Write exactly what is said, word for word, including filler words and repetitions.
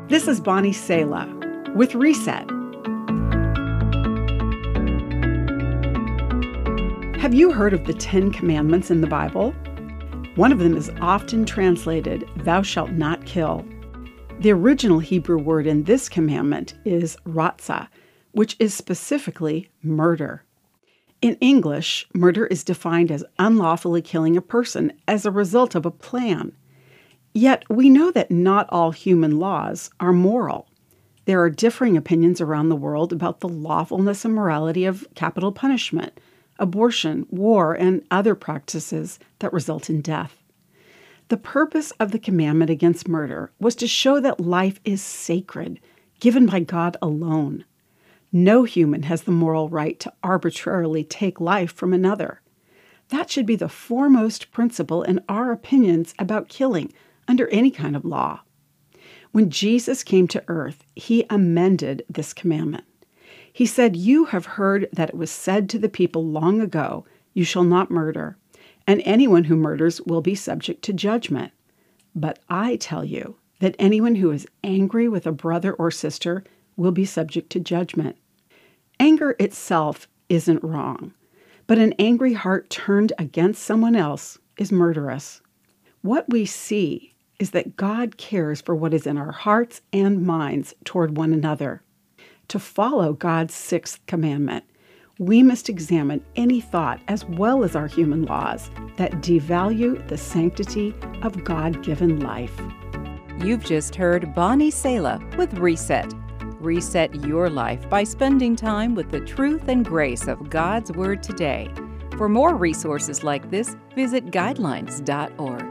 This is Bonnie Sala with Reset. Have you heard of the Ten Commandments in the Bible? One of them is often translated, "Thou shalt not kill." The original Hebrew word in this commandment is ratzah, which is specifically murder. In English, murder is defined as unlawfully killing a person as a result of a plan. Yet we know that not all human laws are moral. There are differing opinions around the world about the lawfulness and morality of capital punishment, abortion, war, and other practices that result in death. The purpose of the commandment against murder was to show that life is sacred, given by God alone. No human has the moral right to arbitrarily take life from another. That should be the foremost principle in our opinions about killing under any kind of law. When Jesus came to earth, he amended this commandment. He said, "You have heard that it was said to the people long ago, 'You shall not murder,' and anyone who murders will be subject to judgment. But I tell you that anyone who is angry with a brother or sister will be subject to judgment." Anger itself isn't wrong, but an angry heart turned against someone else is murderous. What we see is that God cares for what is in our hearts and minds toward one another. To follow God's sixth commandment, we must examine any thought as well as our human laws that devalue the sanctity of God-given life. You've just heard Bonnie Sala with Reset. Reset your life by spending time with the truth and grace of God's Word today. For more resources like this, visit guidelines dot org.